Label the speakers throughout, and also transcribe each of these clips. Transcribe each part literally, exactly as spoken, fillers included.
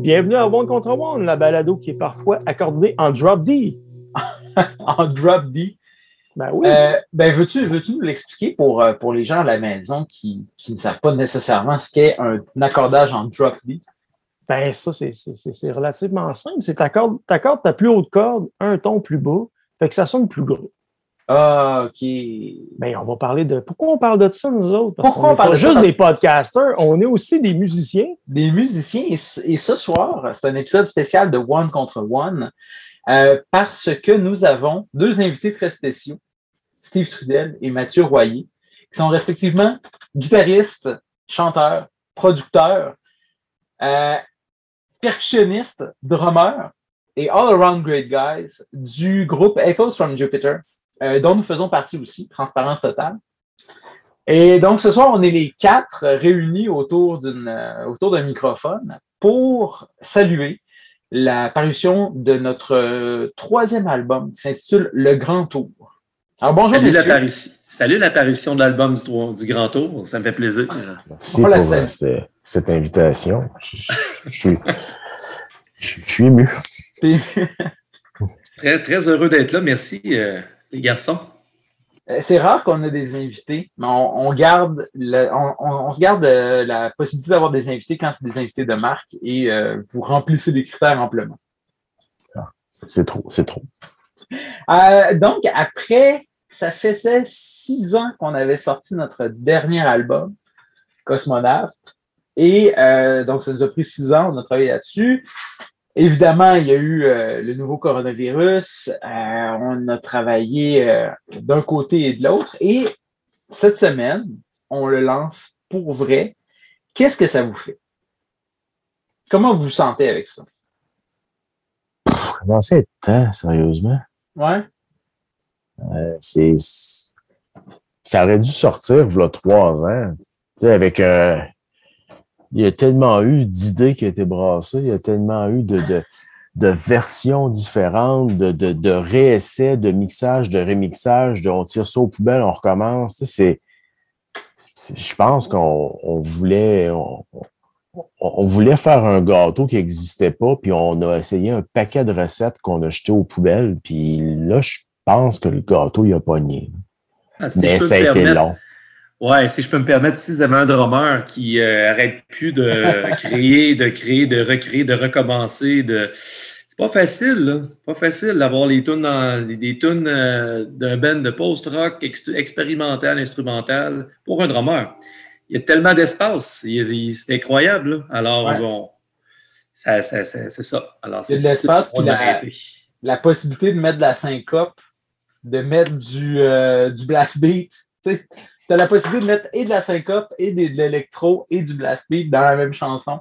Speaker 1: Bienvenue à One contre One, la balado qui est parfois accordée en drop D.
Speaker 2: En drop D?
Speaker 1: Ben oui.
Speaker 2: Euh, ben veux-tu, veux-tu nous l'expliquer pour, pour les gens à la maison qui, qui ne savent pas nécessairement ce qu'est un, un accordage en drop D?
Speaker 1: Ben ça, c'est, c'est, c'est, c'est relativement simple. C'est t'accordes, t'accordes ta plus haute corde, un ton plus bas, fait que ça sonne plus gros.
Speaker 2: Ah, OK.
Speaker 1: Ben, on va parler de... Pourquoi on parle de ça, nous autres? Parce
Speaker 2: Pourquoi
Speaker 1: on
Speaker 2: on parle
Speaker 1: pas
Speaker 2: de ça?
Speaker 1: juste
Speaker 2: Parce...
Speaker 1: des podcasters, on est aussi des musiciens.
Speaker 2: Des musiciens. Et, et ce soir, c'est un épisode spécial de One contre One euh, parce que nous avons deux invités très spéciaux, Steve Trudel et Mathieu Royer, qui sont respectivement guitaristes, chanteurs, producteurs, euh, percussionnistes, drummers et all-around great guys du groupe Echoes from Jupiter, euh, dont nous faisons partie aussi, Transparence Totale. Et donc, ce soir, on est les quatre réunis autour, d'une, euh, autour d'un microphone pour saluer la parution de notre euh, troisième album qui s'intitule Le Grand Tour. Alors, bonjour,
Speaker 3: Salut
Speaker 2: messieurs.
Speaker 3: l'apparition, salut l'apparition de l'album du, du Grand Tour, ça me fait plaisir.
Speaker 4: Merci pour euh, cette, cette invitation. Je, je, je, suis, je, je suis ému.
Speaker 3: très, très heureux d'être là. Merci, euh, les garçons.
Speaker 2: C'est rare qu'on ait des invités, mais on, on garde le, on, on, on se garde euh, la possibilité d'avoir des invités quand c'est des invités de marque et euh, vous remplissez les critères amplement.
Speaker 4: Ah, c'est trop, c'est trop.
Speaker 2: Euh, donc, après, ça faisait six ans qu'on avait sorti notre dernier album, Cosmonaute. Et euh, donc, ça nous a pris six ans, on a travaillé là-dessus. Évidemment, il y a eu euh, le nouveau coronavirus. Euh, on a travaillé euh, d'un côté et de l'autre. Et cette semaine, on le lance pour vrai. Qu'est-ce que ça vous fait? Comment vous vous sentez avec ça?
Speaker 4: Comment ça être temps, sérieusement?
Speaker 2: Ouais.
Speaker 4: Euh, c'est, ça aurait dû sortir, il y a trois ans. Tu sais, avec euh, il y a tellement eu d'idées qui ont été brassées, il y a tellement eu de, de, de versions différentes, de, de, de réessais, de mixage, de remixage, de on tire ça aux poubelles, on recommence. Tu sais, c'est, c'est, je pense qu'on on voulait, on, on voulait faire un gâteau qui n'existait pas, puis on a essayé un paquet de recettes qu'on a jetées aux poubelles, puis là, je pense que le gâteau, il a pogné.
Speaker 3: Ah, si
Speaker 4: Mais ça a été long.
Speaker 3: Ouais, si je peux me permettre aussi, vous avez un drummer qui euh, arrête plus de créer, de créer, de recréer, de recommencer. De... C'est pas facile, là. C'est pas facile d'avoir les tunes dans des tunes euh, d'un band de post-rock ex- expérimental, instrumental pour un drummer. Il y a tellement d'espace. Il, il, c'est incroyable, là. Alors, ouais. bon, ça, ça, ça, c'est ça. Alors,
Speaker 2: il y a de l'espace, puis la, la possibilité de mettre de la syncope, de mettre du, euh, du blast beat. Tu sais, tu as la possibilité de mettre et de la syncope, et de, de l'électro, et du blast beat dans la même chanson.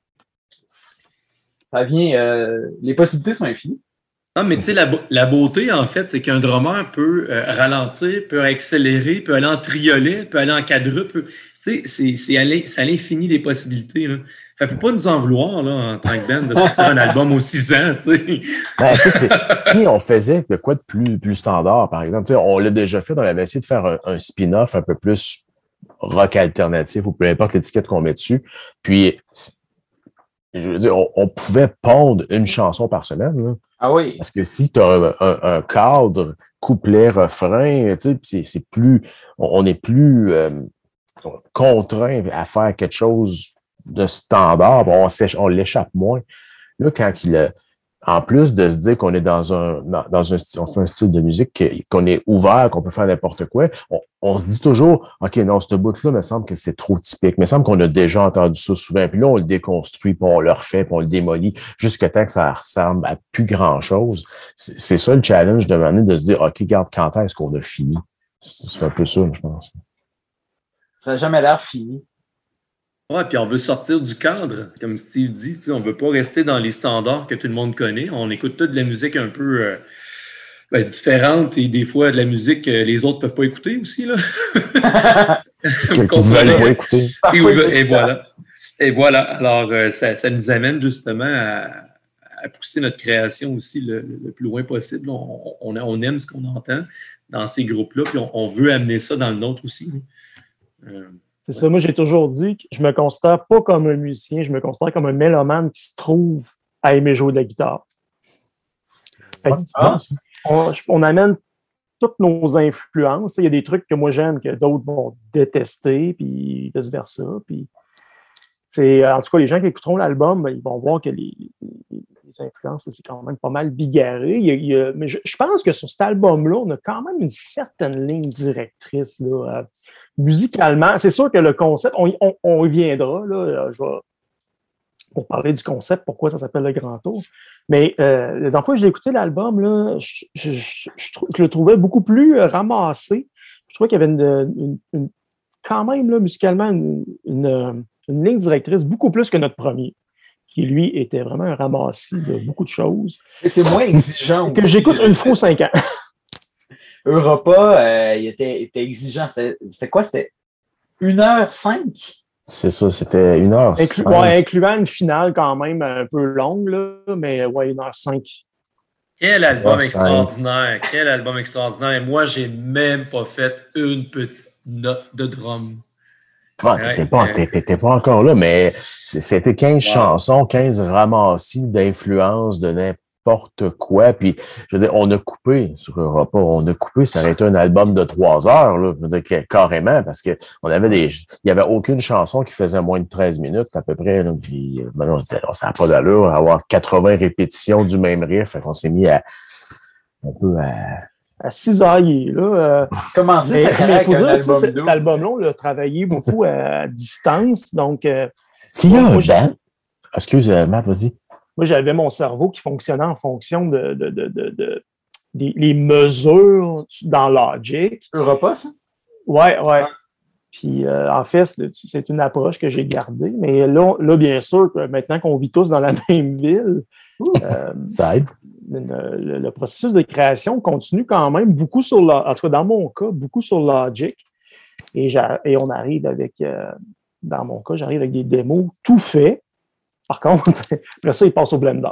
Speaker 2: Ça vient... Euh, les possibilités sont infinies.
Speaker 3: Non, mais tu sais, la, la beauté, en fait, c'est qu'un drummer peut euh, ralentir, peut accélérer, peut aller en triolet, peut aller en quadruple. Tu sais, c'est, c'est, à c'est à l'infini des possibilités, là. Fait qu'il ne faut pas nous en vouloir, là, en tant que band, de sortir un album aux six ans, tu sais.
Speaker 4: Ben, tu sais, si on faisait de quoi de plus, plus standard, par exemple, tu sais, on l'a déjà fait, on avait essayé de faire un, un spin-off un peu plus rock alternatif ou peu importe l'étiquette qu'on met dessus. Puis, je veux dire, on, on pouvait pondre une chanson par semaine, là.
Speaker 2: Ah oui.
Speaker 4: Parce que si tu as un, un, un cadre, couplet, refrain, tu sais, c'est, c'est plus, on, on est plus euh, contraint à faire quelque chose de standard, on, on l'échappe moins. Là, quand il a, en plus de se dire qu'on est dans un, dans un style, on fait un style de musique qu'on est ouvert, qu'on peut faire n'importe quoi, on, on se dit toujours, OK, non, ce bout-là, il me semble que c'est trop typique. Il me semble qu'on a déjà entendu ça souvent. Puis là, on le déconstruit, puis on le refait, puis on le démolit, jusqu'à temps que ça ressemble à plus grand-chose. C'est, c'est ça le challenge de m'amener de se dire, OK, regarde, quand est-ce qu'on a fini? C'est un peu ça, je pense.
Speaker 2: Ça n'a jamais l'air fini.
Speaker 3: Ouais, puis on veut sortir du cadre, comme Steve dit. On ne veut pas rester dans les standards que tout le monde connaît. On écoute toute de la musique un peu euh, ben, différente et des fois de la musique que les autres ne peuvent pas écouter aussi, là.
Speaker 4: Qu'ils ne veulent pas écouter.
Speaker 3: Et, et, et voilà. Et voilà. Alors, euh, ça, ça nous amène justement à, à pousser notre création aussi le, le plus loin possible. On, on, on aime ce qu'on entend dans ces groupes-là, puis on, on veut amener ça dans le nôtre aussi. Euh,
Speaker 1: C'est ça, moi j'ai toujours dit que je me considère pas comme un musicien, je me considère comme un mélomane qui se trouve à aimer jouer de la guitare. Fait que,
Speaker 2: Ah.
Speaker 1: on, on amène toutes nos influences. Il y a des trucs que moi j'aime que d'autres vont détester, puis vice-versa. Puis c'est, en tout cas, les gens qui écouteront l'album, ils vont voir que les, les, les influences, c'est quand même pas mal bigarré. Il y a, il y a, mais je, je pense que sur cet album-là, on a quand même une certaine ligne directrice là, euh, musicalement. C'est sûr que le concept, on, on, on y viendra. Là, je vais, pour parler du concept, pourquoi ça s'appelle Le Grand Tour. Mais euh, la dernière fois que j'ai écouté l'album, là, je, je, je, je, je le trouvais beaucoup plus ramassé. Je trouvais qu'il y avait une, une, une, quand même, là, musicalement, une, une, une ligne directrice beaucoup plus que notre premier, qui, lui, était vraiment un ramassis de beaucoup de choses.
Speaker 2: Et c'est moins exigeant.
Speaker 1: Que j'écoute une fois aux cinq ans.
Speaker 2: Europa, euh, il était, était exigeant. C'était, c'était quoi? C'était une heure cinq?
Speaker 4: C'est ça, c'était une heure
Speaker 1: Inclu-
Speaker 4: cinq.
Speaker 1: ouais, incluant une finale quand même un peu longue, là, mais ouais, une heure cinq.
Speaker 3: Quel album
Speaker 4: Ouais,
Speaker 3: extraordinaire! Quel album extraordinaire! Et moi, j'ai même pas fait une petite note de drum.
Speaker 4: Ah, t'étais pas, t'étais pas encore là, mais c'était quinze wow. chansons, quinze ramassis d'influences de n'importe quoi. Puis, je veux dire, on a coupé sur Europa, on a coupé, ça aurait été un album de trois heures, là, je veux dire, carrément, parce que on avait des, il y avait aucune chanson qui faisait moins de treize minutes, à peu près, là, puis, maintenant, on se disait, ça n'a pas d'allure, avoir quatre-vingts répétitions du même riff, fait qu'on s'est mis à, un peu à,
Speaker 1: à cisailler, là. Euh,
Speaker 2: Comment ça, ça
Speaker 1: mais il faut dire,
Speaker 2: album
Speaker 1: ça, cet album-là, on l'a travaillé beaucoup à distance, donc... Euh,
Speaker 4: Est-ce qu'il y a un band? Excuse, Matt, vas-y.
Speaker 1: Moi, j'avais mon cerveau qui fonctionnait en fonction de, de, de, de, de des les mesures dans Logic.
Speaker 2: Europa, ça?
Speaker 1: Ouais, ouais. Puis, euh, en fait, c'est, c'est une approche que j'ai gardée. Mais là, là, bien sûr, que maintenant qu'on vit tous dans la même ville, euh,
Speaker 4: ça aide.
Speaker 1: Le, le, le processus de création continue quand même beaucoup sur, en tout cas dans mon cas, beaucoup sur Logic. Et, et on arrive avec, euh, dans mon cas, j'arrive avec des démos tout faits. Par contre, après ça, il passe au Blender.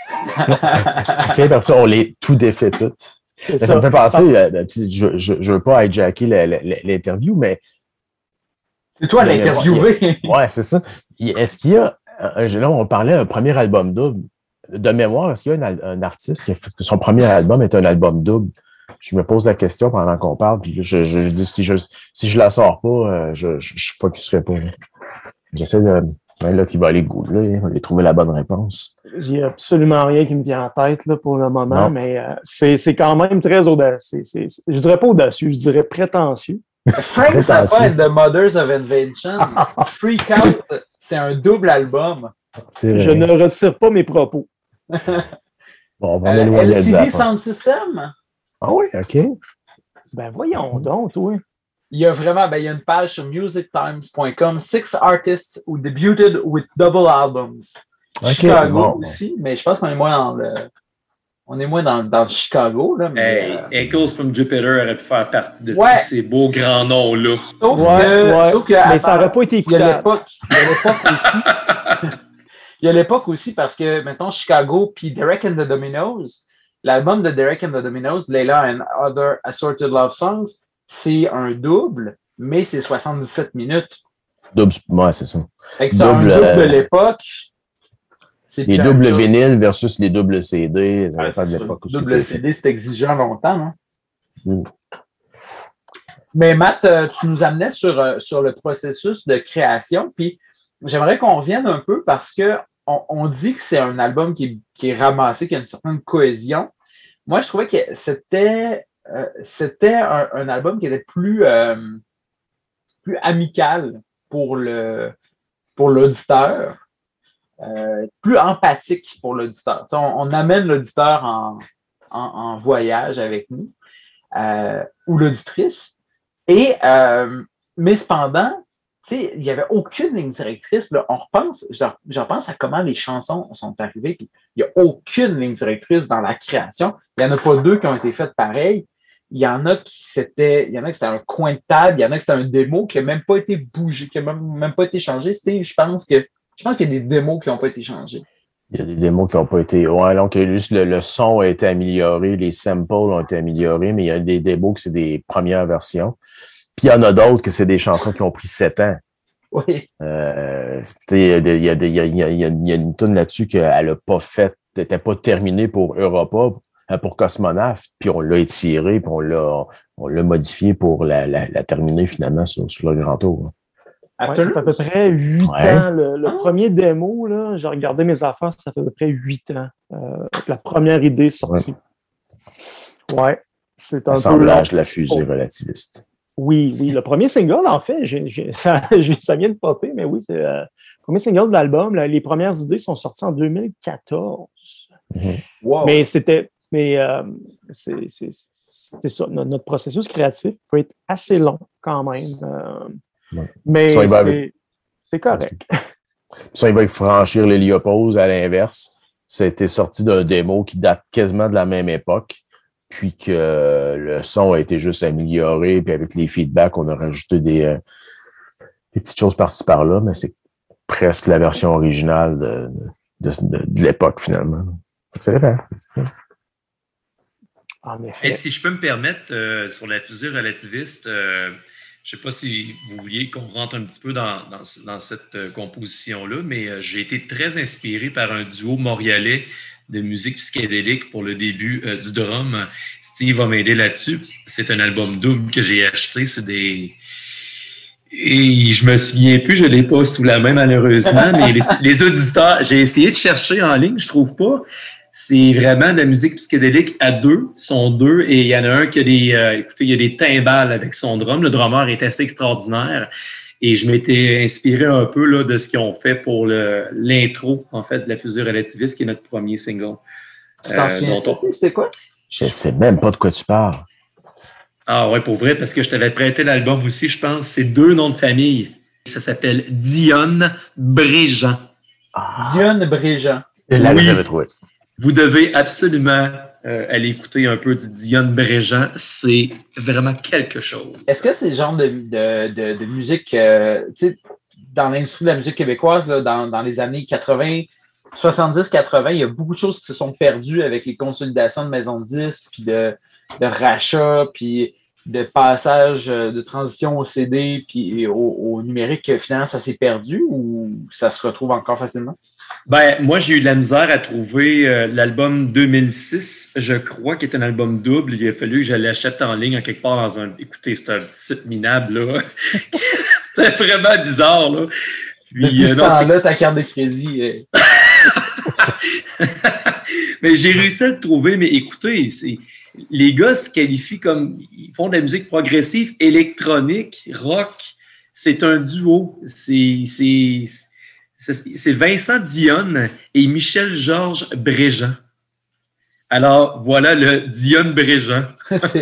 Speaker 4: Tout fait, parce qu'on les tout défait tout. Ça. ça me fait penser, euh, je ne veux pas hijacker l'interview, mais...
Speaker 2: C'est toi l'interviewé.
Speaker 4: Oui, c'est ça. Est-ce qu'il y a... Là, on parlait d'un premier album double. De mémoire, est-ce qu'il y a un, un artiste qui a fait que son premier album est un album double? Je me pose la question pendant qu'on parle, puis je, je, je dis si je si je la sors pas, je je, je focuserai pas. J'essaie de... Ben là, qui va aller googler, aller trouver la bonne réponse.
Speaker 1: Il n'y a absolument rien qui me vient en tête là, pour le moment, non. mais euh, c'est, c'est quand même très audacieux. C'est, c'est, je dirais pas audacieux, je dirais prétentieux.
Speaker 2: Frank Zappa and the Mothers of Invention. Freak Out, c'est un double album.
Speaker 1: Je ne retire pas mes propos.
Speaker 4: Bon, on va aller
Speaker 2: euh,
Speaker 4: loin
Speaker 2: L C D Sound System.
Speaker 4: Ah oui, OK.
Speaker 1: Ben voyons donc, toi.
Speaker 2: Il y a vraiment, ben, il y a une page sur music times point com, Six artists who debuted with double albums. Okay, Chicago bon. aussi, mais je pense qu'on est moins dans le, on est moins dans, dans le Chicago, là. Mais,
Speaker 3: hey,
Speaker 2: euh...
Speaker 3: Echoes from Jupiter aurait pu faire partie de
Speaker 2: ouais.
Speaker 3: tous ces beaux grands noms-là.
Speaker 2: Sauf
Speaker 1: ouais,
Speaker 2: que,
Speaker 1: ouais.
Speaker 2: sauf que,
Speaker 1: mais
Speaker 2: attends,
Speaker 1: ça n'aurait pas été écoutable.
Speaker 2: Il y a l'époque, il y a l'époque aussi. Il y a l'époque aussi parce que, mettons, Chicago puis Derek and the Dominos, l'album de Derek and the Dominos, Layla and Other Assorted Love Songs, c'est un double, mais c'est soixante-dix-sept minutes.
Speaker 4: Double, ouais, c'est ça.
Speaker 2: Fait que c'est un double
Speaker 4: euh,
Speaker 2: de l'époque.
Speaker 4: C'est les doubles vinyles versus les doubles C D.
Speaker 2: Ouais, pas de l'époque double C D, c'est exigeant longtemps, non? Mm. Mais Matt, tu nous amenais sur, sur le processus de création, puis j'aimerais qu'on revienne un peu parce qu'on on dit que c'est un album qui est, qui est ramassé, qui a une certaine cohésion. Moi, je trouvais que c'était... Euh, c'était un, un album qui était plus, euh, plus amical pour, le, pour l'auditeur, euh, plus empathique pour l'auditeur. On, on amène l'auditeur en, en, en voyage avec nous, euh, ou l'auditrice. Et, euh, mais cependant, il n'y avait aucune ligne directrice. Là. On repense, je, je repense à comment les chansons sont arrivées. Puis il n'y a aucune ligne directrice dans la création. Il n'y en a pas deux qui ont été faites pareil. Il y en a qui c'était, il y en a qui c'était un coin de table, il y en a qui c'était un démo qui n'a même pas été bougé, qui n'a même, même pas été changé. Steve, je pense que je pense qu'il y a des démos qui n'ont pas été changés.
Speaker 4: Il y a des démos qui n'ont pas été. Ouais, donc juste le, le son a été amélioré, les samples ont été améliorés, mais il y a des démos que c'est des premières versions. Puis il y en a d'autres que c'est des chansons qui ont pris sept ans.
Speaker 2: Oui.
Speaker 4: Euh, il y a, il y, a, il y, a, il y, a, il y a une toune là-dessus qu'elle n'a pas faite, n'était pas terminée pour Europa, pour Cosmonaut, puis on l'a étiré, puis on l'a, on l'a modifié pour la, la, la terminer finalement sur, sur le Grand Tour.
Speaker 1: Ouais, ça fait à peu près huit
Speaker 4: ouais.
Speaker 1: ans. Le, le
Speaker 2: ah.
Speaker 1: premier démo, là, j'ai regardé mes affaires, ça fait à peu près huit ans. Euh, la première idée sortie. Ouais. ouais c'est un
Speaker 4: Assemblage de la fusée oh. relativiste.
Speaker 1: Oui, oui. Le premier single, en fait, j'ai, j'ai, ça, ça vient de popper, mais oui, c'est euh, le premier single de l'album. Là, les premières idées sont sorties en deux mille quatorze. Mm-hmm. Wow. Mais c'était. Mais euh, c'est, c'est, c'est ça. Notre processus créatif peut être assez long quand même. Euh, ouais. Mais c'est, avec... c'est correct.
Speaker 4: Ça, il va franchir l'héliopause à l'inverse. C'était sorti d'un démo qui date quasiment de la même époque. Puis que le son a été juste amélioré, puis avec les feedbacks, on a rajouté des, euh, des petites choses par-ci par-là, mais c'est presque la version originale de, de, de, de l'époque, finalement. C'est vrai.
Speaker 3: En effet. Et si je peux me permettre, euh, sur la fusée relativiste, euh, je ne sais pas si vous vouliez qu'on rentre un petit peu dans, dans, dans cette euh, composition-là, mais euh, j'ai été très inspiré par un duo montréalais de musique psychédélique pour le début euh, du drum. Steve va m'aider là-dessus. C'est un album double que j'ai acheté. C'est des... Et je me souviens plus, je ne l'ai pas sous la main malheureusement, mais les, les auditeurs, j'ai essayé de chercher en ligne, je ne trouve pas. C'est vraiment de la musique psychédélique à deux. Ils sont deux et il y en a un qui a des, euh, écoutez, il y a des timbales avec son drum. Le drummer est assez extraordinaire. Et je m'étais inspiré un peu là, de ce qu'ils ont fait pour le, l'intro, en fait, de la fusée relativiste, qui est notre premier single.
Speaker 2: Tu t'en souviens, euh, on... c'est quoi?
Speaker 4: Je ne sais même pas de quoi tu parles.
Speaker 3: Ah ouais, pour vrai, parce que je t'avais prêté l'album aussi, je pense. C'est deux noms de famille. Ça s'appelle Dionne Bréjean.
Speaker 2: Ah. Dionne Bréjean.
Speaker 4: Je l'avais trouvé.
Speaker 3: Vous devez absolument euh, aller écouter un peu du Dionne Bréjean. C'est vraiment quelque chose.
Speaker 2: Est-ce que c'est le genre de, de, de, de musique, euh, tu sais, dans l'industrie de la musique québécoise, là, dans, dans les années quatre-vingts, soixante-dix quatre-vingts, il y a beaucoup de choses qui se sont perdues avec les consolidations de maisons de disques, puis de, de rachats, puis de passage, de transition au C D, puis au, au numérique. Finalement, ça s'est perdu ou ça se retrouve encore facilement?
Speaker 3: Ben, moi, j'ai eu de la misère à trouver euh, l'album deux mille six, je crois, qui est un album double. Il a fallu que je l'achète en ligne en quelque part dans un... Écoutez, c'est un site minable, là. C'était vraiment bizarre, là.
Speaker 2: Puis, Depuis euh, ce non, temps-là, c'est... ta carte de crédit... Est...
Speaker 3: mais j'ai réussi à le trouver, mais écoutez, c'est... les gars se qualifient comme... Ils font de la musique progressive, électronique, rock. C'est un duo. C'est... c'est... C'est Vincent Dionne et Michel-Georges Bréjean. Alors, voilà le Dionne Bréjean. c'est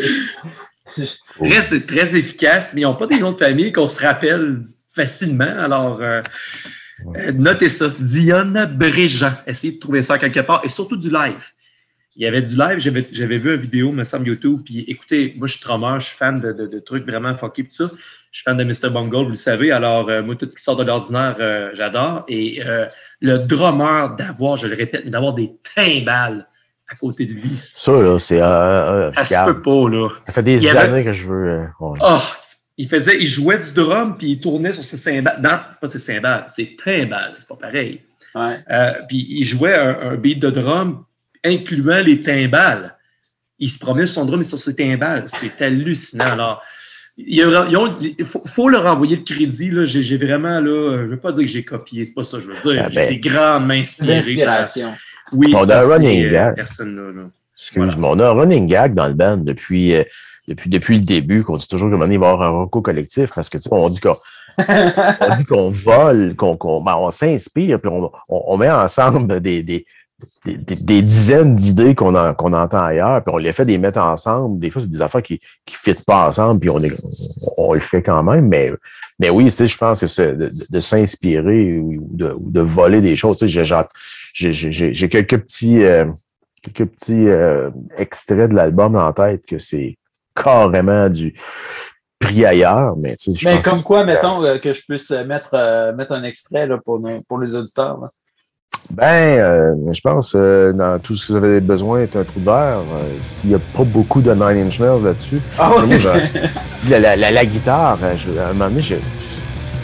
Speaker 3: très, très efficace, mais ils n'ont pas des noms de famille qu'on se rappelle facilement. Alors, euh, euh, notez ça. Dionne Bréjean. Essayez de trouver ça quelque part. Et surtout du live. Il y avait du live. J'avais, j'avais vu une vidéo, me semble, YouTube. Puis écoutez, moi, je suis drummer, je suis fan de, de, de trucs vraiment fuckés, tout ça. Je suis fan de mister Bungle, vous le savez. Alors, euh, moi, tout ce qui sort de l'ordinaire, euh, j'adore. Et euh, le drummer, d'avoir, je le répète, d'avoir des timbales à côté de lui.
Speaker 4: Ça, là, c'est... Euh, euh,
Speaker 3: ça se peut pas, là.
Speaker 4: Ça fait des
Speaker 3: il
Speaker 4: années
Speaker 3: avait...
Speaker 4: que je veux... Euh, ouais.
Speaker 3: Oh, il faisait... Il jouait du drum, puis il tournait sur ses cymbales. Non, pas ses cymbales, ses timbales. C'est pas pareil.
Speaker 2: Ouais.
Speaker 3: Euh, puis il jouait un, un beat de drum incluant les timbales. Il se promenait sur son drum et sur ses timbales. C'est hallucinant. Alors... Il, a, ils ont, il faut, faut leur envoyer le crédit. Là. J'ai, j'ai vraiment, là, je ne veux pas dire que j'ai copié, c'est pas ça que je veux dire. Ah ben, j'ai des grands inspirés.
Speaker 2: D'inspiration.
Speaker 3: Par, oui,
Speaker 4: on a un running gag.
Speaker 3: Personnes-là, là.
Speaker 4: Excuse-moi, voilà. On a un running gag dans le band depuis, euh, depuis, depuis le début, qu'on dit toujours qu'à un moment donné, il va y avoir un recours collectif parce que, tu sais, on dit qu'on, on dit qu'on vole, qu'on, qu'on ben, on s'inspire, puis on, on, on met ensemble des, des, Des, des, des dizaines d'idées qu'on, a, qu'on entend ailleurs, puis on les fait des mettre ensemble. Des fois, c'est des affaires qui ne fitent pas ensemble, puis on, est, on, on le fait quand même. Mais, mais oui, tu sais, je pense que c'est de, de, de s'inspirer ou de, ou de voler des choses. Tu sais, j'ai, j'ai, j'ai, j'ai quelques petits, euh, quelques petits euh, extraits de l'album en tête que c'est carrément du pris ailleurs. Mais, tu sais, je
Speaker 2: mais
Speaker 4: pense
Speaker 2: comme
Speaker 4: que
Speaker 2: quoi, mettons, euh, que je puisse mettre, euh, mettre un extrait là, pour, pour les auditeurs. Là.
Speaker 4: Ben, euh, je pense euh, dans tout ce que vous avez besoin est un trou d'air. Euh, s'il n'y a pas beaucoup de Nine Inch Nails là-dessus.
Speaker 2: Ah oui,
Speaker 4: moi, la, la, la, la guitare, je, à un moment donné, je,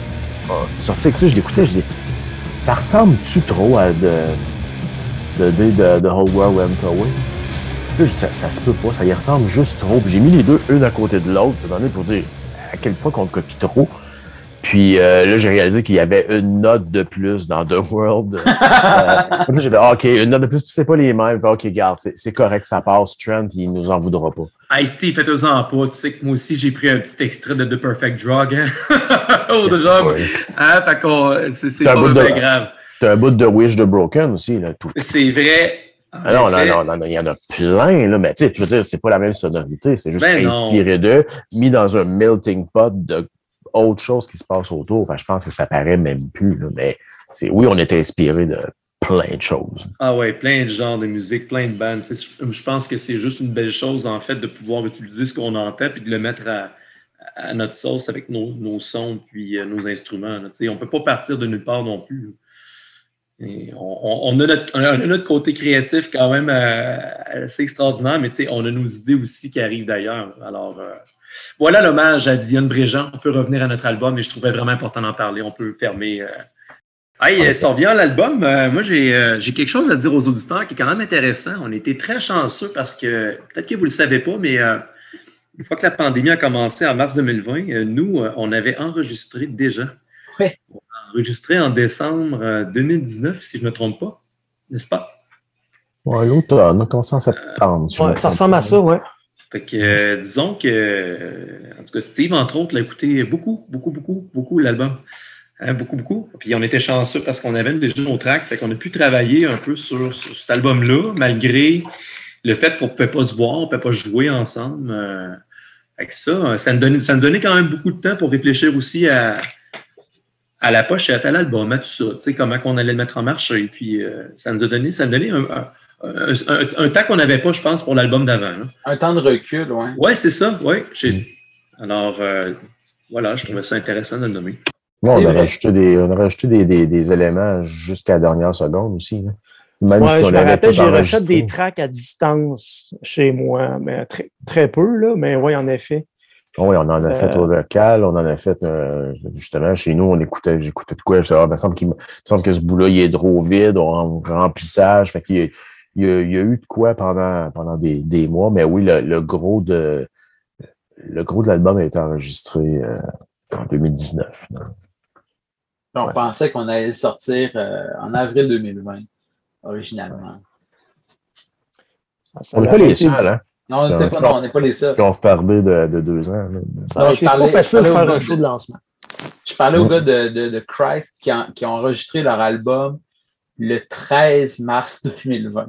Speaker 4: sorti avec ça, je l'écoutais, je dis, ça ressemble-tu trop à de, de, de, de, de Whole World Went Away? Là, je dis, ça, ça se peut pas, ça y ressemble juste trop. Puis j'ai mis les deux, une à côté de l'autre, pour dire à quel point qu'on le copie trop. Puis euh, là, j'ai réalisé qu'il y avait une note de plus dans The World. euh, là, j'ai fait, ah, OK, une note de plus, puis c'est pas les mêmes. Fait, OK, garde, c'est, c'est correct, ça passe. Trent, il nous en voudra pas.
Speaker 3: Hey, Steve, faites-en pas. Tu sais que moi aussi, j'ai pris un petit extrait de The Perfect Drug, hein? Au drum.
Speaker 4: Ouais.
Speaker 3: Hein? Fait qu'on, c'est, c'est
Speaker 4: T'as
Speaker 3: pas
Speaker 4: un bout
Speaker 3: bien
Speaker 4: de-
Speaker 3: grave.
Speaker 4: T'as un bout de Wish de Broken aussi, là. Tout.
Speaker 3: C'est vrai.
Speaker 4: Ah non, non,
Speaker 3: En effet.
Speaker 4: non, non, non, il y en a plein, là, mais tu sais, je veux dire, c'est pas la même sonorité, c'est juste
Speaker 3: Ben non.
Speaker 4: inspiré d'eux, mis dans un melting pot de autre chose qui se passe autour. Enfin, je pense que ça paraît même plus, là, mais c'est, oui, on est inspiré de plein de choses.
Speaker 3: Ah ouais, plein de genres de musique, plein de bandes. Tu sais, je pense que c'est juste une belle chose, en fait, de pouvoir utiliser ce qu'on entend puis de le mettre à, à notre sauce avec nos, nos sons puis euh, nos instruments. Là. Tu sais, on ne peut pas partir de nulle part non plus. Et on, on, on, a notre, on a notre côté créatif quand même euh, assez extraordinaire, mais tu sais, on a nos idées aussi qui arrivent d'ailleurs. Alors, euh, voilà l'hommage à Diane Bréjean. On peut revenir à notre album et je trouvais vraiment important d'en parler. On peut fermer. Euh... Hey, okay. Ça revient à l'album. Euh, moi, j'ai, euh, j'ai quelque chose à dire aux auditeurs qui est quand même intéressant. On était très chanceux parce que, peut-être que vous ne le savez pas, mais euh, une fois que la pandémie a commencé en mars deux mille vingt, euh, nous, euh, on avait enregistré déjà.
Speaker 2: Oui.
Speaker 3: On a enregistré en décembre euh, deux mille dix-neuf, si je ne me trompe pas, n'est-ce pas?
Speaker 4: Oui, l'automne, on a commencé en septembre.
Speaker 1: Euh, ouais, ça ressemble à ça, oui.
Speaker 3: Fait que, euh, disons que, euh, en tout cas, Steve, entre autres, l'a écouté beaucoup, beaucoup, beaucoup, beaucoup, l'album. Hein, beaucoup, beaucoup. Puis on était chanceux parce qu'on avait déjà nos tracks. Fait qu'on a pu travailler un peu sur, sur cet album-là, malgré le fait qu'on ne pouvait pas se voir, on ne pouvait pas jouer ensemble. Euh, fait que ça, ça nous, donnait, ça nous donnait quand même beaucoup de temps pour réfléchir aussi à, à la pochette, à l'album, à tout ça. Tu sais, comment on allait le mettre en marche. Et puis, euh, ça nous a donné, ça nous a donné un, un, un, un, un temps qu'on n'avait pas, je pense, pour l'album d'avant. Là.
Speaker 2: Un temps de recul, oui.
Speaker 3: Oui, c'est ça, oui. Alors, euh, voilà, je trouvais ça intéressant de le nommer.
Speaker 4: Bon, on a rajouté des, on a rajouté des, des, des éléments jusqu'à la dernière seconde aussi. Là.
Speaker 1: Même ouais, si on je me rappelle, j'ai refait des tracks à distance chez moi, mais très, très peu, là, mais oui, en effet.
Speaker 4: Oui, on en a euh, fait au local, on en a fait euh, justement chez nous, on écoutait, j'écoutais de quoi, je disais, ah, ben, il me semble qu'il me semble que ce bout-là, il est trop vide, on remplissage. Fait qu'il y a, il y a, il y a eu de quoi pendant, pendant des, des mois, mais oui, le, le gros de le gros de l'album a été enregistré euh, en deux mille dix-neuf. Non?
Speaker 2: On
Speaker 4: ouais.
Speaker 2: pensait qu'on allait le sortir euh, en avril deux mille vingt, originalement.
Speaker 4: On n'est pas les seuls, hein?
Speaker 2: Non, on n'est pas, non, pas les seuls.
Speaker 4: Qui ont retardé de, de deux ans. Là.
Speaker 1: Ça non, je parlais, pas facile de faire un show de lancement.
Speaker 2: Je parlais aux gars de, de, de Christ qui, en, qui ont enregistré leur album le treize mars deux mille vingt.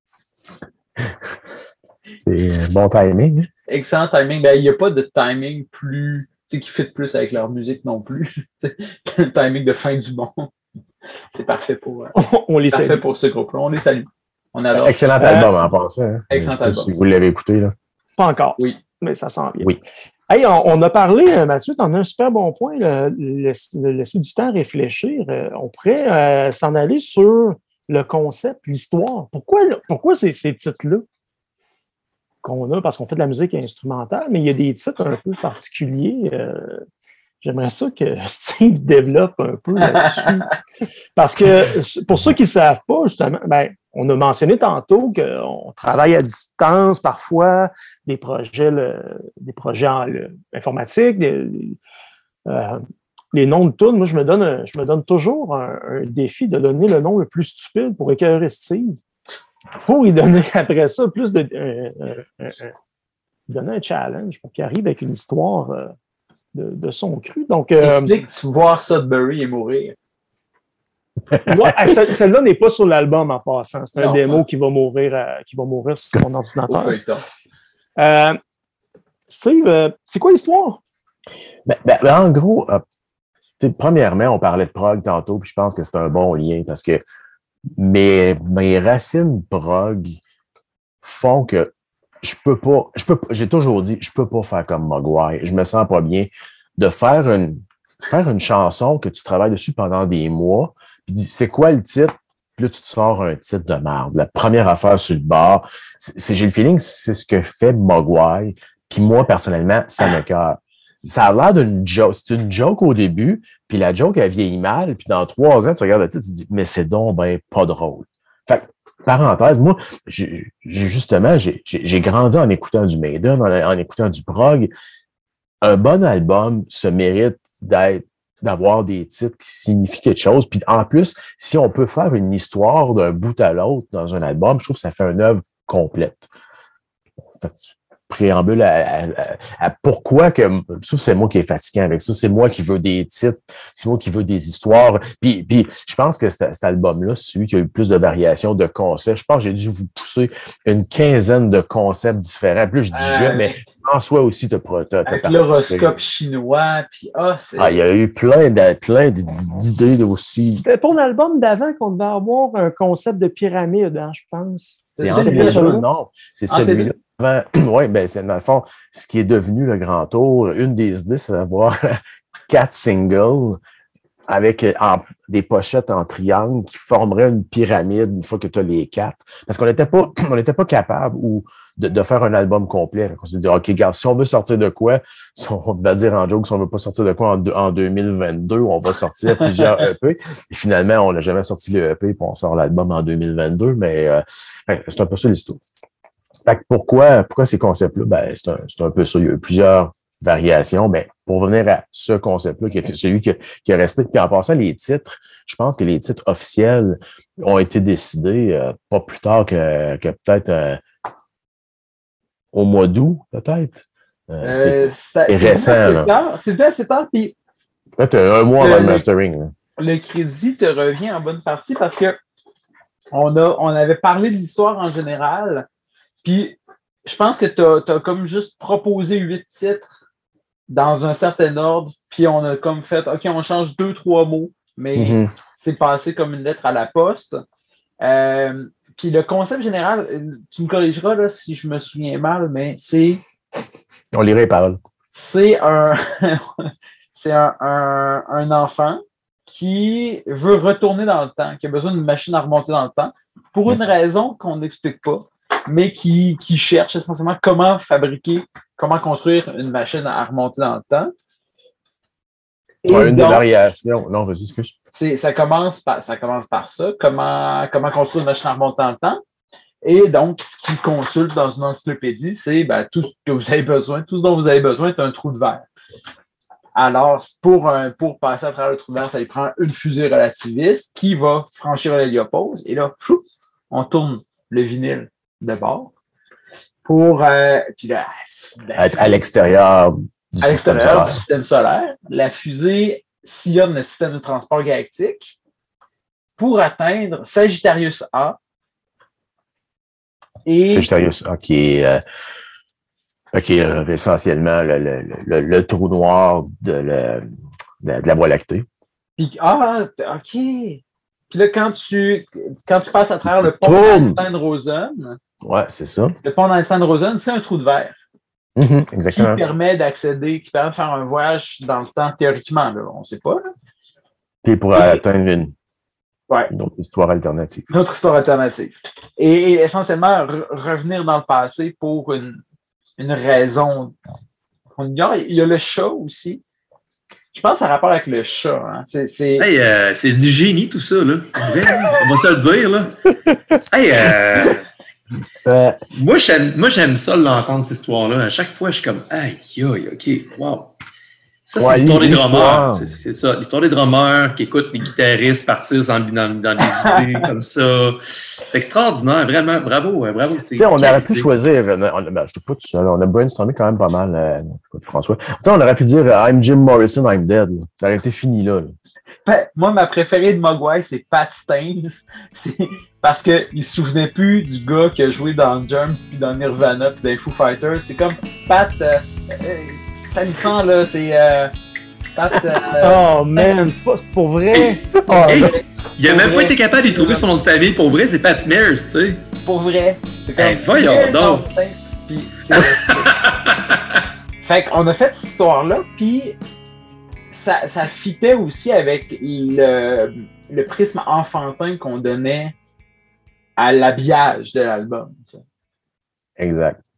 Speaker 4: C'est bon timing.
Speaker 2: Excellent timing. Ben, il n'y a pas de timing plus... qui fit plus avec leur musique non plus. Le timing de fin du monde. C'est parfait pour, euh,
Speaker 1: on les
Speaker 2: parfait
Speaker 1: salue.
Speaker 2: pour ce groupe-là. On les salue. On adore.
Speaker 4: Excellent
Speaker 1: euh,
Speaker 4: album en passant. Hein.
Speaker 2: Excellent
Speaker 4: Je sais
Speaker 2: album.
Speaker 4: pas si vous l'avez écouté. Là.
Speaker 1: Pas encore.
Speaker 2: Oui.
Speaker 1: Mais ça sent bien.
Speaker 4: Oui.
Speaker 1: Hey, on, on a parlé, Mathieu, tu en as un super bon point, le, le, le laisser du temps à réfléchir. Euh, on pourrait euh, s'en aller sur le concept, l'histoire. Pourquoi, pourquoi ces, ces titres-là qu'on a? Parce qu'on fait de la musique instrumentale, mais il y a des titres un peu particuliers. Euh, J'aimerais ça que Steve développe un peu là-dessus. Parce que pour ceux qui ne savent pas, justement, ben, on a mentionné tantôt qu'on travaille à distance parfois, des projets, le, des projets en, le, informatiques, des, euh, les noms de tunes. Moi, je me donne, je me donne toujours un, un défi de donner le nom le plus stupide pour écœurer Steve. Pour lui donner après ça plus de. Euh, euh, euh, donner un challenge pour qu'il arrive avec une histoire. Euh, De, de son cru. Donc, euh,
Speaker 2: explique voir Sudbury et mourir.
Speaker 1: Ouais, celle-là n'est pas sur l'album en passant. C'est un non, démo qui va mourir, à, qui va mourir sur mon ordinateur. Euh, Steve, euh, c'est quoi l'histoire?
Speaker 4: Ben, ben, en gros, euh, premièrement, on parlait de prog tantôt, puis je pense que c'est un bon lien parce que mes, mes racines prog font que je peux pas, je peux j'ai toujours dit, je peux pas faire comme Mogwai. Je me sens pas bien de faire une, faire une chanson que tu travailles dessus pendant des mois, puis dis, c'est quoi le titre? Puis là, tu te sors un titre de merde. La première affaire sur le bar, c'est, j'ai le feeling que c'est ce que fait Mogwai, puis moi, personnellement, ça me cœur. ça a l'air d'une joke. C'est une joke au début, puis la joke, elle vieillit mal, puis dans trois ans, tu regardes le titre, tu te dis, mais c'est donc ben pas drôle. Fait que, parenthèse, moi, j'ai, j'ai justement, j'ai, j'ai grandi en écoutant du Maiden, en, en écoutant du prog. Un bon album se mérite d'être, d'avoir des titres qui signifient quelque chose. Puis en plus, si on peut faire une histoire d'un bout à l'autre dans un album, je trouve que ça fait une œuvre complète. Fait que, préambule à, à, à pourquoi que c'est moi qui est fatiguant avec ça, c'est moi qui veux des titres, c'est moi qui veux des histoires. Puis, puis je pense que cet, cet album-là, c'est celui qui a eu plus de variations de concepts. Je pense que j'ai dû vous pousser une quinzaine de concepts différents. Plus je dis euh, je, mais François aussi t'as t'as,
Speaker 2: avec t'as l'horoscope chinois, puis ah, c'est...
Speaker 4: Ah, il y a eu plein, de, plein d'idées aussi.
Speaker 1: C'était pour l'album d'avant qu'on devait avoir un concept de pyramide, hein, je pense.
Speaker 4: C'est, c'est celui-là, non, c'est celui-là. Oui, ben c'est dans le fond, ce qui est devenu le Grand Tour. Une des idées, c'est d'avoir quatre singles avec en, des pochettes en triangle qui formeraient une pyramide une fois que tu as les quatre. Parce qu'on n'était pas, on n'était pas capable ou de, de faire un album complet. On s'est dit, OK, regarde, si on veut sortir de quoi, si on va dire en joke, si on veut pas sortir de quoi en, en deux mille vingt-deux, on va sortir plusieurs E P. Et finalement, on n'a jamais sorti le E P, puis on sort l'album en deux mille vingt-deux, mais euh, c'est un peu ça l'histoire. Fait que pourquoi, pourquoi ces concepts-là? Ben, c'est un, c'est un peu ça. Il y a eu plusieurs variations, mais pour revenir à ce concept-là, qui est celui qui, qui est resté. Puis en passant, les titres, je pense que les titres officiels ont été décidés euh, pas plus tard que, que peut-être euh, au mois d'août, peut-être.
Speaker 2: Euh, c'est, c'est, c'est récent. C'est bien assez tard, puis
Speaker 4: peut-être un mois avant le mastering. Là.
Speaker 2: Le crédit te revient en bonne partie parce que on, a, on avait parlé de l'histoire en général. Puis, je pense que tu as comme juste proposé huit titres dans un certain ordre, puis on a comme fait, OK, on change deux, trois mots, mais mm-hmm. c'est passé comme une lettre à la poste. Euh, puis le concept général, tu me corrigeras là, si je me souviens mal, mais c'est...
Speaker 4: On lirait les paroles.
Speaker 2: C'est un, c'est un, un, un enfant qui veut retourner dans le temps, qui a besoin d'une machine à remonter dans le temps, pour une raison qu'on n'explique pas, mais qui, qui cherche essentiellement comment fabriquer, comment construire une machine à remonter dans le temps.
Speaker 4: Et ouais, une donc, des variations. Non, vas-y, excuse.
Speaker 2: C'est, ça, commence par, ça commence par ça, comment, comment construire une machine à remonter dans le temps. Et donc, ce qu'il consulte dans une encyclopédie, c'est ben, tout ce que vous avez besoin, tout ce dont vous avez besoin est un trou de verre. Alors, pour, un, pour passer à travers le trou de verre, ça lui prend une fusée relativiste qui va franchir l'héliopause. Et là, pfff, on tourne le vinyle de bord pour euh, puis là,
Speaker 4: être à l'extérieur du,
Speaker 2: à
Speaker 4: système,
Speaker 2: l'extérieur
Speaker 4: solaire.
Speaker 2: du système solaire. La fusée sillonne le système de transport galactique pour atteindre Sagittarius A. Et...
Speaker 4: Sagittarius A qui est, euh, qui est essentiellement le, le, le, le trou noir de, le, de, de la Voie lactée.
Speaker 2: Puis, ah, OK. Puis là, quand tu, quand tu passes à travers le pont d'Einstein-Rosen,
Speaker 4: ouais, c'est ça.
Speaker 2: Le pont d'Einstein-Rosen, c'est un trou de verre.
Speaker 4: Mm-hmm, exactement.
Speaker 2: Qui permet d'accéder, qui permet de faire un voyage dans le temps théoriquement, là, on ne sait pas. Là.
Speaker 4: Puis pour et, atteindre une,
Speaker 2: ouais.
Speaker 4: une autre histoire alternative.
Speaker 2: Une autre histoire alternative. Et, et essentiellement, re- revenir dans le passé pour une, une raison qu'on ignore. Il y a le chat aussi. Je pense que ça a rapport avec le chat. Hein. C'est, c'est...
Speaker 3: Hey, euh, c'est du génie, tout ça, là. On va se le dire, là. Hey, euh... Euh, moi, j'aime, moi, j'aime ça l'entendre, cette histoire-là. À chaque fois, je suis comme, aïe, aïe, OK, wow. Ça, c'est ouais, l'histoire des drummers. C'est, c'est ça, l'histoire des drummers qui écoutent les guitaristes partir dans, dans, dans des idées comme ça. C'est extraordinaire, vraiment. Bravo, bravo.
Speaker 4: Tu sais, on aurait pu choisir, on, ben, je ne suis pas tout seul, on a brainstormé quand même pas mal, euh, François. Tu sais, on aurait pu dire I'm Jim Morrison, I'm dead. Là. Ça aurait été fini là. là.
Speaker 2: Ben, moi, ma préférée de Mogwai, c'est Pat Staines. C'est parce qu'il ne se souvenait plus du gars qui a joué dans Germs, puis dans Nirvana, puis dans Foo Fighters. C'est comme Pat, euh, euh, salissant, là, c'est euh, Pat... Euh,
Speaker 1: oh, man, c'est pas pour vrai.
Speaker 3: Oh, hey, il n'a même vrai. pas été capable d'y trouver son nom de famille. Pour vrai, c'est Pat Smears, tu sais.
Speaker 2: Pour vrai. C'est comme...
Speaker 3: Hey, voyons donc.
Speaker 2: Puis c'est... Fait qu'on a fait cette histoire-là, puis... Ça, ça fitait aussi avec le, le prisme enfantin qu'on donnait à l'habillage de l'album. Ça.
Speaker 4: Exact.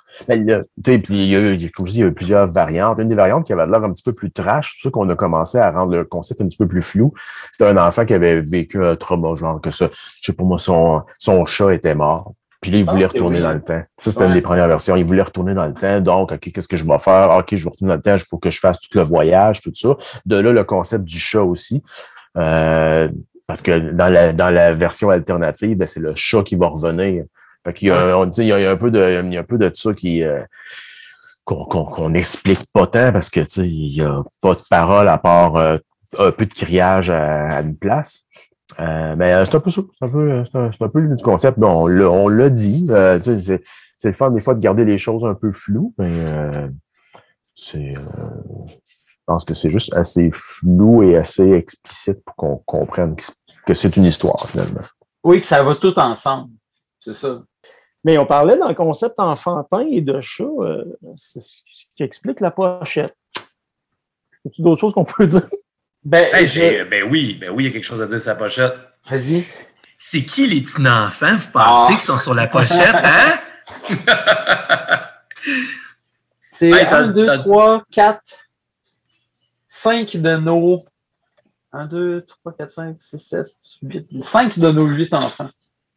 Speaker 4: Ben, là, tu sais, puis il y a eu, comme je dis, il y a eu plusieurs variantes. Une des variantes qui avait l'air un petit peu plus trash, c'est sûr qu'on a commencé à rendre le concept un petit peu plus flou. C'était un enfant qui avait vécu un trauma, genre que ça, je sais pas moi, son, son chat était mort. Puis là, il
Speaker 2: Je
Speaker 4: voulait
Speaker 2: pense que
Speaker 4: retourner
Speaker 2: oui,
Speaker 4: dans
Speaker 2: hein.
Speaker 4: le temps. Ça, c'était
Speaker 2: Ouais.
Speaker 4: une des premières versions. Il voulait retourner dans le temps. Donc, OK, qu'est-ce que je vais faire? OK, je vais retourner dans le temps. Il faut que je fasse tout le voyage, tout ça. De là, le concept du chat aussi. Euh, parce que dans la, dans la version alternative, ben, c'est le chat qui va revenir. Fait qu'il y a, on dit, il y a un peu de, il y a un peu de ça qui, euh, qu'on, qu'on, qu'on n'explique pas tant parce que, tu sais, il y a pas de parole à part euh, un peu de criage à, à une place. Euh, mais euh, c'est un peu ça. C'est un peu, c'est un, c'est un peu le concept. Bon, on l'a, on l'a dit. Euh, tu sais, c'est, c'est le fun des fois de garder les choses un peu floues, mais euh, c'est, euh, je pense que c'est juste assez flou et assez explicite pour qu'on comprenne que c'est, que c'est une histoire, finalement.
Speaker 2: Oui, que ça va tout ensemble. C'est ça.
Speaker 1: Mais on parlait dans le concept enfantin et de chat, euh, c'est ce qui explique la pochette. C'est-tu d'autres choses qu'on peut dire?
Speaker 2: Ben,
Speaker 3: Hey,
Speaker 2: je-
Speaker 3: ben, ben oui, ben oui, il y a quelque chose à dire sur la pochette.
Speaker 2: Vas-y.
Speaker 3: C'est qui les petits enfants, vous pensez,
Speaker 2: Ah.
Speaker 3: qui sont sur la pochette, hein?
Speaker 2: C'est
Speaker 3: Hey, t'as-
Speaker 2: un, deux,
Speaker 3: t'as-
Speaker 2: trois, quatre, cinq de nos. un, deux, trois, quatre, cinq, six, sept, huit. cinq de nos huit enfants.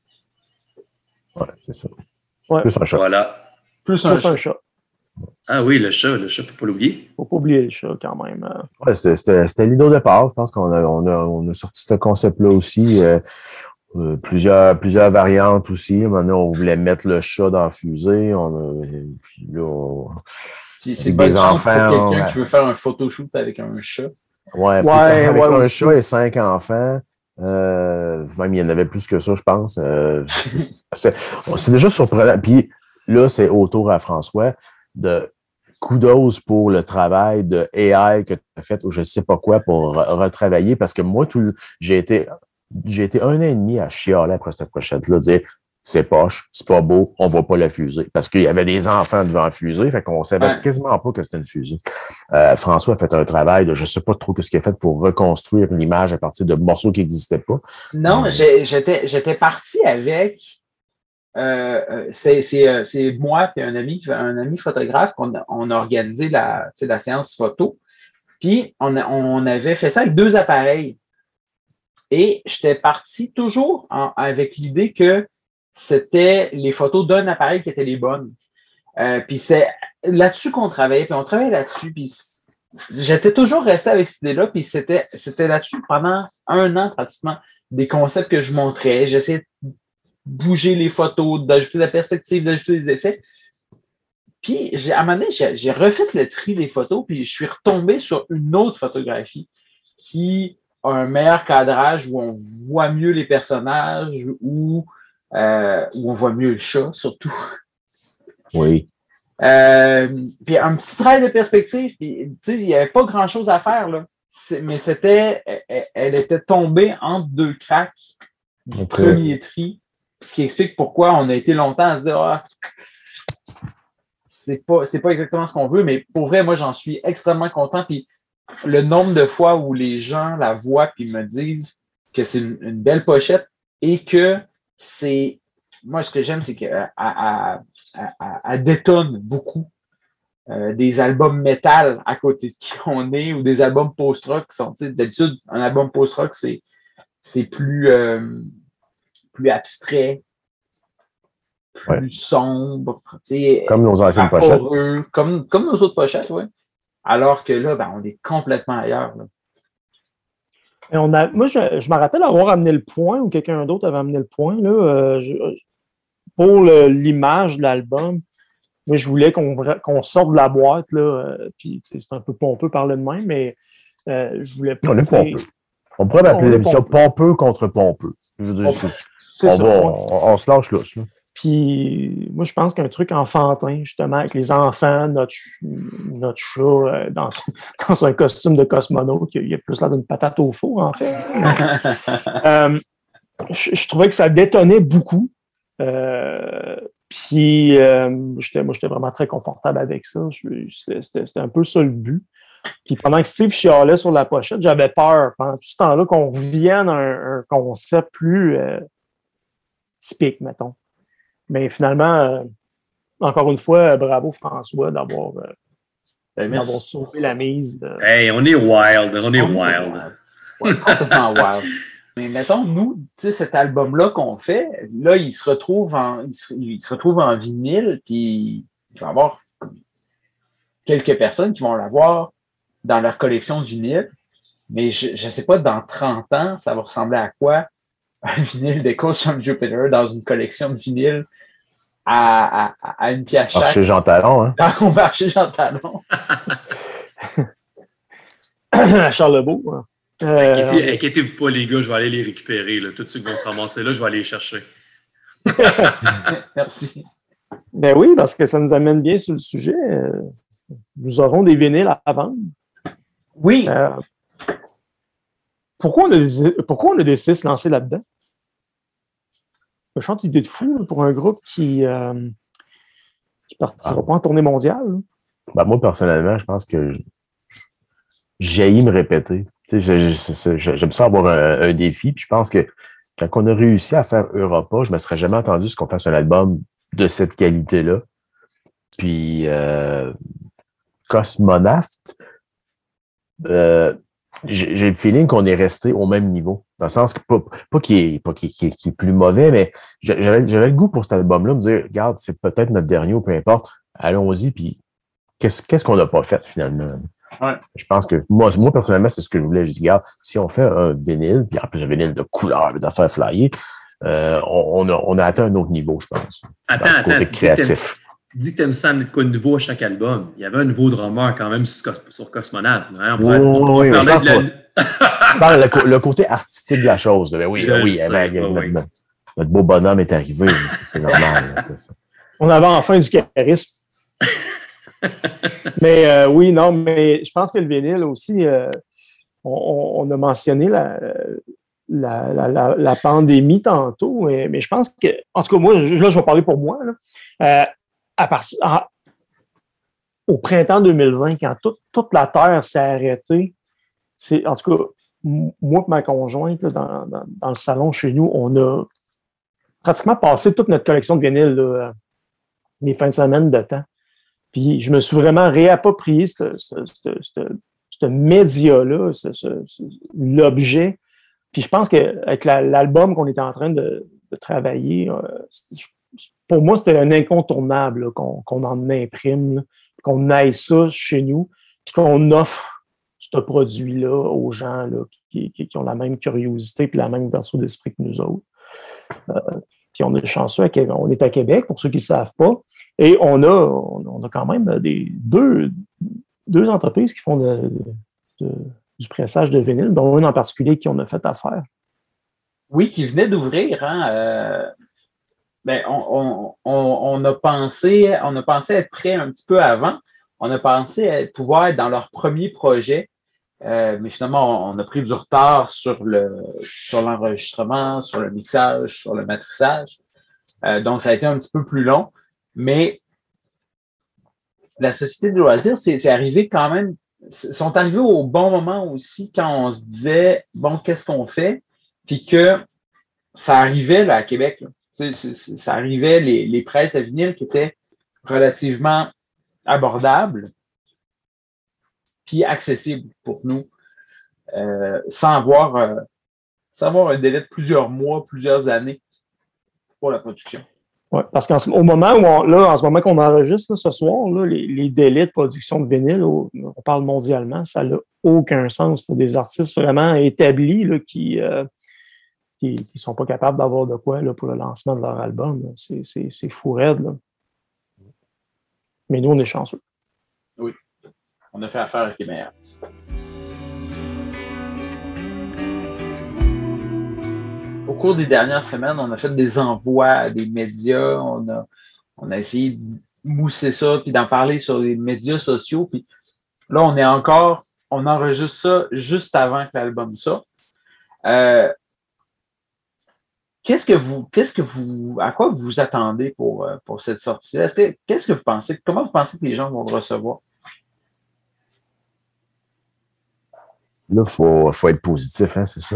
Speaker 4: Ouais, c'est ça.
Speaker 1: Ouais.
Speaker 4: Plus un chat.
Speaker 3: Voilà.
Speaker 2: Plus un
Speaker 1: Plus
Speaker 2: chat.
Speaker 1: un chat.
Speaker 3: Ah oui, le chat, le chat, faut pas l'oublier.
Speaker 1: Faut pas oublier le chat quand même. euh.
Speaker 4: Ouais, c'était, c'était, c'était l'idée au départ. Je pense qu'on a, on a, on a sorti ce concept-là aussi. Euh, euh, plusieurs, plusieurs variantes aussi. Maintenant, on voulait mettre le chat dans la fusée. On a, puis là, on-
Speaker 2: Puis c'est
Speaker 4: Avec
Speaker 2: bonne
Speaker 4: des
Speaker 2: chance pour
Speaker 4: enfants,
Speaker 2: quelqu'un
Speaker 4: ouais.
Speaker 2: qui veut faire un photoshoot avec un chat.
Speaker 4: ouais, faut-
Speaker 1: Ouais,
Speaker 4: avec
Speaker 1: ouais,
Speaker 4: un
Speaker 1: aussi.
Speaker 4: chat et cinq enfants. Euh, même il y en avait plus que ça, je pense. Euh, c'est, c'est, c'est déjà surprenant. Puis là, c'est au tour à François de kudos pour le travail de A I que tu as fait ou je ne sais pas quoi pour re- retravailler parce que moi, tout, le- j'ai été j'ai été un an et demi à chialer après cette pochette-là, dire c'est poche, c'est pas beau, on va pas la fusée. Parce qu'il y avait des enfants devant la fusée, fait qu'on savait
Speaker 2: Ouais.
Speaker 4: quasiment pas que c'était une fusée. Euh, François a fait un travail de je sais pas trop ce qu'il a fait pour reconstruire l'image à partir de morceaux qui n'existaient pas.
Speaker 2: Non,
Speaker 4: Ouais.
Speaker 2: j'ai- j'étais, j'étais parti avec. Euh, euh, c'est, c'est, euh, c'est moi et un ami, un ami photographe qu'on a, on a organisé la, tu sais, la séance photo. Puis on, a- on avait fait ça avec deux appareils. Et j'étais parti toujours en- avec l'idée que c'était les photos d'un appareil qui étaient les bonnes. Euh, puis c'est là-dessus qu'on travaillait, puis on travaillait là-dessus. Puis c- j'étais toujours resté avec cette idée-là, puis c'était, c'était là-dessus pendant un an pratiquement, des concepts que je montrais. J'essayais de bouger les photos, d'ajouter de la perspective, d'ajouter des effets. Puis j'ai, à un moment donné, j'ai, j'ai refait le tri des photos, puis je suis retombé sur une autre photographie qui a un meilleur cadrage, où on voit mieux les personnages, où, euh, où on voit mieux le chat, surtout.
Speaker 4: Oui.
Speaker 2: Euh, puis un petit travail de perspective, puis tu sais, il n'y avait pas grand-chose à faire, là. C'est- mais c'était, elle, elle était tombée entre deux cracks du
Speaker 4: Ok.
Speaker 2: premier tri, ce qui explique pourquoi on a été longtemps à se dire, ah, c'est pas, c'est pas exactement ce qu'on veut, mais pour vrai, moi, j'en suis extrêmement content. Puis le nombre de fois où les gens la voient puis me disent que c'est une, une belle pochette et que c'est. Moi, ce que j'aime, c'est qu'elle détonne beaucoup. Euh, des albums métal à côté de qui on est ou des albums post-rock qui sont, tu sais, d'habitude, un album post-rock, c'est, c'est plus, euh, plus abstrait, plus
Speaker 4: Ouais.
Speaker 2: sombre, tu sais,
Speaker 4: Comme nos anciennes pochettes.
Speaker 2: vaporeux, comme, comme nos autres pochettes, oui. Alors que là, ben, on est complètement ailleurs. Là.
Speaker 1: Et on a, moi, je, je me rappelle avoir amené le point, ou quelqu'un d'autre avait amené le point, là, euh, je- pour le- l'image de l'album. Moi, je voulais qu'on, qu'on sorte de la boîte, là, euh, puis tu sais, c'est un peu pompeux parler de même, mais euh, je voulais pas.
Speaker 4: On est pompeux. On pourrait
Speaker 1: On
Speaker 4: appeler
Speaker 1: est
Speaker 4: l'émission
Speaker 1: pompeux.
Speaker 4: pompeux contre pompeux. Je veux dire,
Speaker 1: On-
Speaker 4: c'est-
Speaker 1: C'est
Speaker 4: on,
Speaker 1: ça.
Speaker 4: va,
Speaker 1: on-
Speaker 4: on, on se lâche lousse. Là.
Speaker 1: Puis moi, je pense qu'un truc enfantin, justement, avec les enfants, notre, ch- notre chat euh, dans, dans un costume de cosmonaute, il y a plus l'air d'une patate au four, en fait. Euh, je, je trouvais que ça détonnait beaucoup. Euh, puis, euh, j'étais, moi, j'étais vraiment très confortable avec ça. Je- c'était, c'était un peu ça le but. Puis pendant que Steve chialait sur la pochette, j'avais peur pendant tout ce temps-là qu'on revienne à un, un concept plus euh, typique, mettons. Mais finalement, euh, encore une fois, bravo François d'avoir, euh,
Speaker 2: Ben,
Speaker 1: d'avoir sauvé la mise. Euh.
Speaker 3: Hey, on est wild, on est
Speaker 2: On est
Speaker 3: wild.
Speaker 2: wild. Ouais, complètement wild. Mais mettons, nous, tu sais, cet album-là qu'on fait, là, il se retrouve en, il se, il se retrouve en vinyle, puis il va y avoir quelques personnes qui vont l'avoir dans leur collection de vinyle. Mais je ne sais pas, dans trente ans, ça va ressembler à quoi un vinyle d'Echoes from Jupiter dans une collection de vinyle à, à, à une pièce chaque.
Speaker 4: Marché Jean Talon, hein?
Speaker 2: Dans le marché Jean Talon.
Speaker 1: À Charlebourg. Hein. Euh,
Speaker 3: Inquiétez, inquiétez-vous pas, les gars, je vais aller les récupérer. Là. Tous ceux qui vont se ramasser là, je vais aller les chercher.
Speaker 2: Merci.
Speaker 1: Ben oui, parce que ça nous amène bien sur le sujet. Nous aurons des vinyles à vendre.
Speaker 2: Oui.
Speaker 1: Euh, pourquoi, on a, pourquoi on a décidé de se lancer là-dedans? Je chante une idée de fou pour un groupe qui ne euh, partira ah. pas en tournée mondiale.
Speaker 4: Ben moi, personnellement, je pense que j'haïs me répéter. Tu sais, j'aime ça avoir un, un défi. Puis je pense que quand on a réussi à faire Europa, je ne me serais jamais attendu ce qu'on fasse un album de cette qualité-là. Puis euh, Cosmonaut, euh, j'ai, j'ai le feeling qu'on est resté au même niveau. Dans le sens que, pas, pas qu'il est, pas qu'il, qu'il, qu'il est plus mauvais, mais j'avais, j'avais le goût pour cet album-là, me dire, regarde, c'est peut-être notre dernier ou peu importe, allons-y, puis qu'est-ce, qu'est-ce qu'on n'a pas fait finalement?
Speaker 2: Ouais.
Speaker 4: Je pense que moi, moi, personnellement, c'est ce que je voulais. Je dis, regarde, si on fait un vinyle, puis en plus un vinyle de couleur, des affaires flyées, euh, on, on, a, on a atteint un autre niveau, je pense.
Speaker 3: Attends,
Speaker 4: dans le
Speaker 3: attends,
Speaker 4: côté
Speaker 3: tu
Speaker 4: créatif.
Speaker 3: Tu dis que tu aimes ça amener de quoi de nouveau à chaque album. Il y avait un nouveau drummer quand même sur, sur Cosmonaut. Hein? On
Speaker 4: oui,
Speaker 3: on
Speaker 4: oui,
Speaker 3: parlait de la...
Speaker 4: le, le côté artistique de la chose. Ben oui,
Speaker 3: Je
Speaker 4: oui,
Speaker 3: sais,
Speaker 4: ben,
Speaker 3: bah,
Speaker 4: notre,
Speaker 3: oui.
Speaker 4: notre, notre beau bonhomme est arrivé. C'est normal. Là, c'est ça.
Speaker 1: On avait enfin du charisme. mais euh, oui, non, mais je pense que le vinyle aussi, euh, on, on a mentionné la, la, la, la, la pandémie tantôt, mais, mais je pense que, en tout cas, moi, là, je vais parler pour moi. Là, euh, à partir, en, au printemps deux mille vingt, quand tout, toute la Terre s'est arrêtée, c'est, en tout cas, moi et ma conjointe, là, dans, dans, dans le salon chez nous, on a pratiquement passé toute notre collection de vinyles, là, des fins de semaine de temps. Puis je me suis vraiment réapproprié ce, ce, ce, ce, ce média-là, ce, ce, ce, l'objet. Puis je pense qu'avec la, l'album qu'on était en train de, de travailler, euh, pour moi, c'était un incontournable là, qu'on, qu'on en imprime, là, qu'on aille ça chez nous, puis qu'on offre ce produit-là aux gens là, qui, qui, qui ont la même curiosité et la même ouverture d'esprit que nous autres. Euh, Puis on est chanceux, à Québec. On est à Québec, pour ceux qui ne savent pas. Et on a, on a quand même des, deux, deux entreprises qui font de, de, du pressage de vinyle, dont une en particulier qui on a fait affaire.
Speaker 2: Oui, qui venait d'ouvrir. Hein, euh, ben, on, on, on, a pensé, on a pensé être prêt un petit peu avant. On a pensé être, pouvoir être dans leur premier projet. Euh, mais finalement, on a pris du retard sur, le, sur l'enregistrement, sur le mixage, sur le matrissage. Euh, donc, ça a été un petit peu plus long. Mais la société de loisirs, c'est, c'est arrivé quand même, sont arrivés au bon moment aussi quand on se disait, bon, qu'est-ce qu'on fait? Puis que ça arrivait là, à Québec. Là. C'est, c'est, ça arrivait, les, les presses à vinyle qui étaient relativement abordables puis accessible pour nous, euh, sans, avoir, euh, sans avoir un délai de plusieurs mois, plusieurs années pour la production.
Speaker 1: Oui, parce qu'au moment où on, là, en ce moment qu'on enregistre là, ce soir, là, les, les délais de production de vinyle, on parle mondialement, ça n'a aucun sens. C'est des artistes vraiment établis là, qui ne qui, qui sont pas capables d'avoir de quoi là, pour le lancement de leur album. Là. C'est, c'est, c'est fou raide. Là. Mais nous, on est chanceux.
Speaker 2: Oui. On a fait affaire avec les meilleurs. Au cours des dernières semaines, on a fait des envois à des médias. On a, on a essayé de mousser ça puis d'en parler sur les médias sociaux. Puis là, on est encore, on enregistre ça juste avant que l'album sorte. Euh, qu'est-ce que vous, qu'est-ce que vous, à quoi vous vous attendez pour, pour cette sortie-là? Est-ce que, qu'est-ce que vous pensez? Comment vous pensez que les gens vont le recevoir?
Speaker 4: Là, il faut, faut être positif, hein, c'est ça?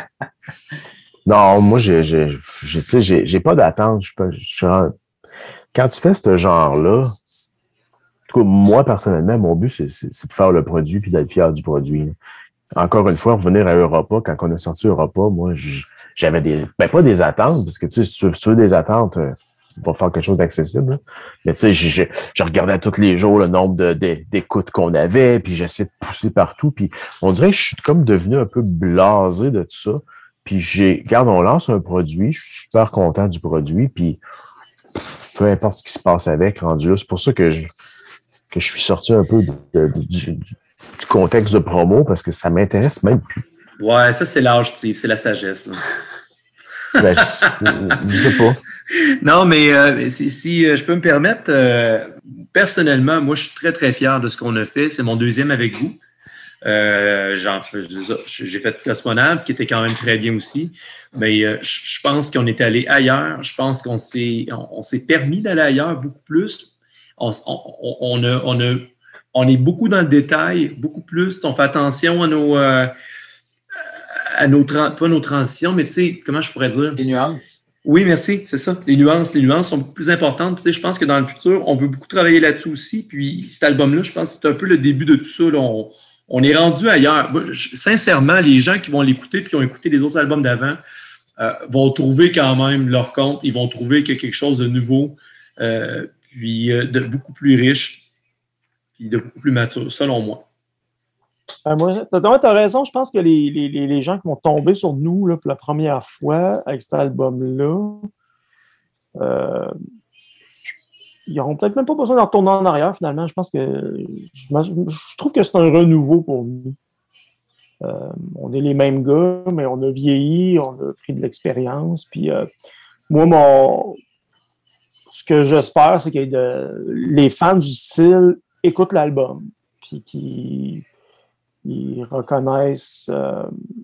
Speaker 4: Non, moi, j'ai, j'ai, j'ai, j'ai, j'ai pas d'attente. Je peux, je, quand quand tu fais ce genre-là, en tout cas, moi, personnellement, mon but, c'est, c'est, c'est de faire le produit puis d'être fier du produit. Là. Encore une fois, revenir à Europa, quand on a sorti Europa, moi, j'avais des, ben pas des attentes, parce que, tu sais, si tu veux, si tu veux des attentes, euh, on va faire quelque chose d'accessible, là. Mais tu sais, je, je, je regardais tous les jours le nombre de, de, d'écoutes qu'on avait, puis j'essayais de pousser partout, puis on dirait que je suis comme devenu un peu blasé de tout ça. Puis j'ai, regarde, on lance un produit, je suis super content du produit, puis peu importe ce qui se passe avec, rendu là, c'est pour ça que je, que je suis sorti un peu de, de, de, du, du contexte de promo, parce que ça m'intéresse même plus.
Speaker 3: Ouais, ça, c'est l'âge, c'est la sagesse.
Speaker 4: Ben, je, je sais pas.
Speaker 3: Non, mais euh, si, si je peux me permettre, euh, personnellement, moi, je suis très, très fier de ce qu'on a fait. C'est mon deuxième avec vous. Euh, j'en, j'ai fait Cosmonave, qui était quand même très bien aussi. Mais euh, je pense qu'on est allé ailleurs. Je pense qu'on s'est, on, on s'est permis d'aller ailleurs beaucoup plus. On, on, on, a, on, a, on est beaucoup dans le détail, beaucoup plus. On fait attention à nos... Euh, à nos, pas nos transitions, mais tu sais, comment je pourrais dire?
Speaker 2: Les nuances.
Speaker 3: Oui, merci, c'est ça. Les nuances, les nuances sont beaucoup plus importantes. Tu sais, je pense que dans le futur, on veut beaucoup travailler là-dessus aussi. Puis cet album-là, je pense que c'est un peu le début de tout ça. Là. On, on est rendu ailleurs. Moi, je, sincèrement, les gens qui vont l'écouter puis qui ont écouté les autres albums d'avant euh, vont trouver quand même leur compte. Ils vont trouver qu'il y a quelque chose de nouveau, euh, puis euh, de beaucoup plus riche, puis de beaucoup plus mature, selon moi.
Speaker 1: Euh, moi, tu as raison. Je pense que les, les, les gens qui vont tomber sur nous là, pour la première fois avec cet album-là, euh, ils n'auront peut-être même pas besoin de retourner en arrière, finalement. Je pense que je, je trouve que c'est un renouveau pour nous. Euh, on est les mêmes gars, mais on a vieilli, on a pris de l'expérience. Puis euh, moi, mon ce que j'espère, c'est que de, les fans du style écoutent l'album, puis qui ils reconnaissent euh,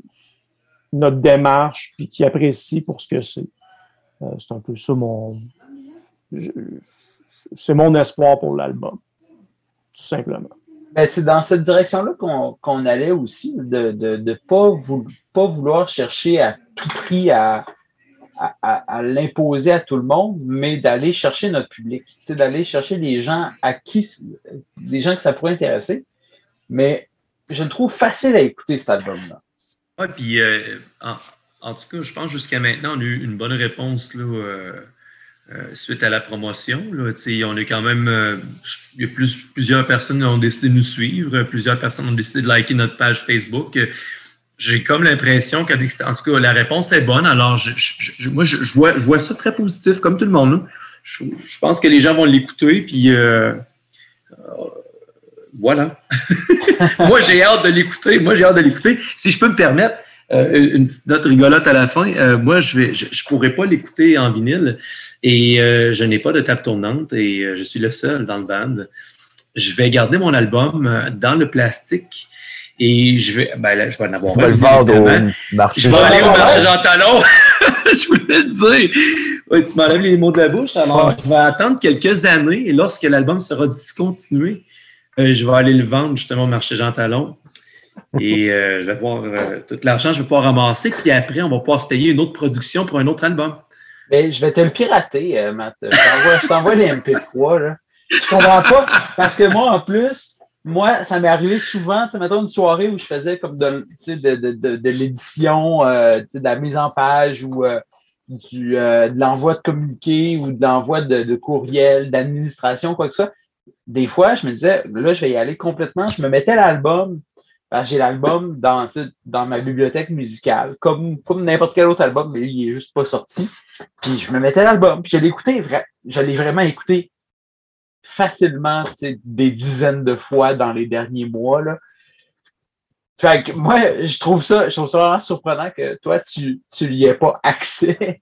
Speaker 1: notre démarche puis qui apprécient pour ce que c'est. Euh, c'est un peu ça mon... Je, c'est mon espoir pour l'album, tout simplement.
Speaker 2: Ben, c'est dans cette direction-là qu'on, qu'on allait aussi, de ne de, de pas, vou, pas vouloir chercher à tout prix à, à, à, à l'imposer à tout le monde, mais d'aller chercher notre public, d'aller chercher les gens à qui, des gens que ça pourrait intéresser. Mais je le trouve facile à écouter, cet album-là.
Speaker 3: Oui, puis euh, en, en tout cas, je pense jusqu'à maintenant, on a eu une bonne réponse là, euh, euh, suite à la promotion. Là, on a quand même, euh, il y a plus, plusieurs personnes qui ont décidé de nous suivre, plusieurs personnes ont décidé de liker notre page Facebook. J'ai comme l'impression qu'avec, en tout cas, la réponse est bonne. Alors, je, je, je, moi, je, je, vois, je vois ça très positif, comme tout le monde. Là. Je, je pense que les gens vont l'écouter, puis... Euh, euh, Voilà. Moi, j'ai hâte de l'écouter. Moi, j'ai hâte de l'écouter. Si je peux me permettre, euh, une petite note rigolote à la fin, euh, moi, je ne je, je pourrais pas l'écouter en vinyle et euh, je n'ai pas de table tournante et euh, je suis le seul dans le band. Je vais garder mon album euh, dans le plastique et je vais, ben là, je vais en avoir un.
Speaker 4: Le vendre au marché.
Speaker 3: Je vais aller au marché Jean Talon. Je voulais te dire. Oui, tu m'enlèves les mots de la bouche. Alors, je vais attendre quelques années et lorsque l'album sera discontinué, Euh, je vais aller le vendre justement au marché Jean Talon et euh, je vais voir euh, tout l'argent que je vais pouvoir ramasser. Puis après, on va pouvoir se payer une autre production pour un autre album.
Speaker 2: Mais je vais te le pirater, euh, Matt. Je t'envoie, je t'envoie les M P trois. Là. Je comprends pas parce que moi, en plus, moi, ça m'est arrivé souvent, tu sais, mettons une soirée où je faisais comme de, de, de, de, de l'édition, euh, de la mise en page ou euh, du, euh, de l'envoi de communiqués ou de l'envoi de, de courriels, d'administration, quoi que ce soit. Des fois, je me disais, là, je vais y aller complètement. Je me mettais l'album, parce que j'ai l'album dans, dans ma bibliothèque musicale, comme, comme n'importe quel autre album, mais lui, il n'est juste pas sorti. Puis je me mettais l'album, puis je l'ai écouté, je l'ai vraiment écouté facilement, des dizaines de fois dans les derniers mois, là. Fait que moi, je trouve ça, je trouve ça vraiment surprenant que toi, tu, tu n'y aies pas accès.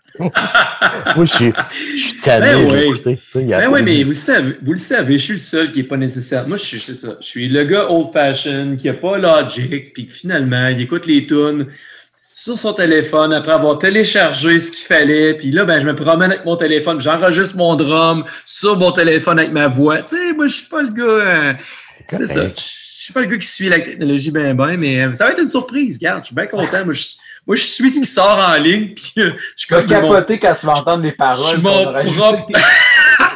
Speaker 4: Moi, je suis, je suis tanné
Speaker 3: ben
Speaker 4: de
Speaker 3: oui.
Speaker 4: l'écouter.
Speaker 3: Ben oui, mais vous, savez, vous le savez, je suis le seul qui n'est pas nécessaire. Moi, je suis, c'est ça, je suis le gars old-fashioned qui n'a pas Logic, puis finalement, il écoute les tunes sur son téléphone après avoir téléchargé ce qu'il fallait. Puis là, ben, je me promène avec mon téléphone, j'enregistre mon drum sur mon téléphone avec ma voix. Tu sais, moi, je suis pas le gars... Euh, c'est, c'est ça. Je suis pas le gars qui suit la technologie ben ben, mais ça va être une surprise. Regarde, je suis bien content. Moi, je, moi, je suis ce qui sort en ligne. Puis, euh, je
Speaker 2: vais capoter mon... quand tu vas entendre les paroles.
Speaker 3: Je suis mon propre...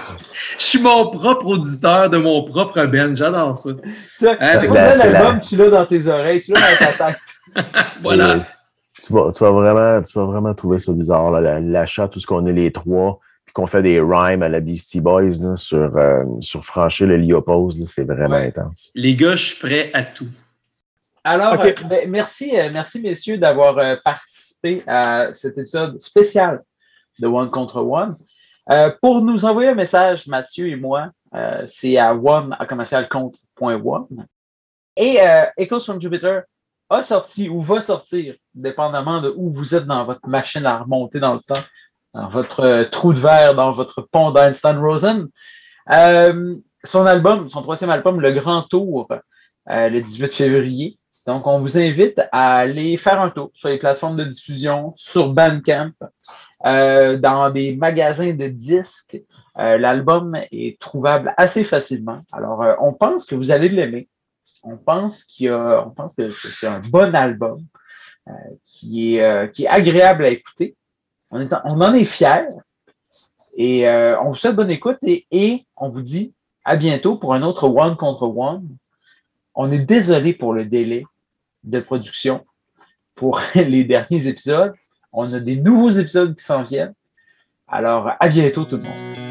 Speaker 3: Je suis mon propre auditeur de mon propre band. J'adore ça.
Speaker 2: Tu as
Speaker 3: Avec
Speaker 2: pas
Speaker 4: c'est
Speaker 2: l'album,
Speaker 4: la-
Speaker 2: tu l'as dans tes oreilles, tu l'as dans ta tête.
Speaker 3: Voilà.
Speaker 4: C'est- Tu vas, tu, vas vraiment, tu vas vraiment trouver ça bizarre, là, la- l'achat, tout ce qu'on est les trois, puis qu'on fait des rhymes à la Beastie Boys là, sur, euh, sur Franchir le Liopose, là, c'est vraiment
Speaker 2: Ouais.
Speaker 4: intense.
Speaker 3: Les gars, je suis prêt à tout.
Speaker 2: Alors,
Speaker 1: Ok.
Speaker 2: euh, ben, merci, euh, merci messieurs d'avoir euh, participé à cet épisode spécial de One contre One. Euh, pour nous envoyer un message, Mathieu et moi, euh, c'est à one à commercial contre point one. Et euh, Echoes from Jupiter a sorti ou va sortir, dépendamment de où vous êtes dans votre machine à remonter dans le temps, dans votre euh, trou de verre, dans votre pont d'Einstein Rosen. Euh, son album, son troisième album, Le Grand Tour, euh, le dix-huit février. Donc, on vous invite à aller faire un tour sur les plateformes de diffusion, sur Bandcamp, euh, dans des magasins de disques. Euh, l'album est trouvable assez facilement. Alors, euh, on pense que vous allez l'aimer. On pense qu'il y a, on pense que c'est un bon album euh, qui, est, euh, qui est agréable à écouter. On, est en, on en est fiers. Et euh, on vous souhaite bonne écoute et, et on vous dit à bientôt pour un autre One contre One. On est désolé pour le délai de production pour les derniers épisodes. On a des nouveaux épisodes qui s'en viennent. Alors, à bientôt tout le monde.